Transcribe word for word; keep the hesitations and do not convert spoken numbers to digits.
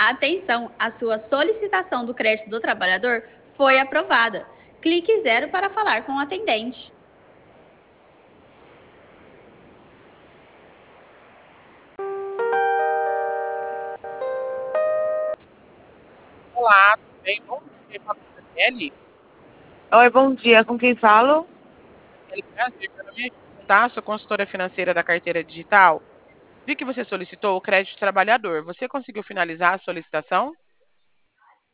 Atenção, a sua solicitação do crédito do trabalhador foi aprovada. Clique zero para falar com o atendente. Olá, tudo bem? Bom dia, fala com a Daniele. Oi, bom dia. Com quem falo? Daniele Prazer, meu nome é João, tá? Sou consultora financeira da carteira digital. Vi que você solicitou o crédito trabalhador. Você conseguiu finalizar a solicitação?